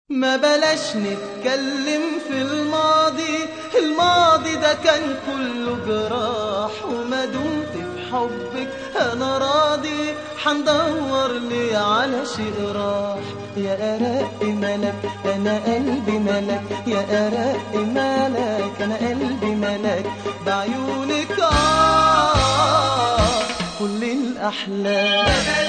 ما بلاش نتكلم في الماضي، الماضي ده كان كله جراح، وما دمت في حبك انا راضي، حندور لي على شيء راح. يا أرق ملك انا قلبي ملك، يا أرق ملك انا قلبي ملك، بعيونك كل الأحلام.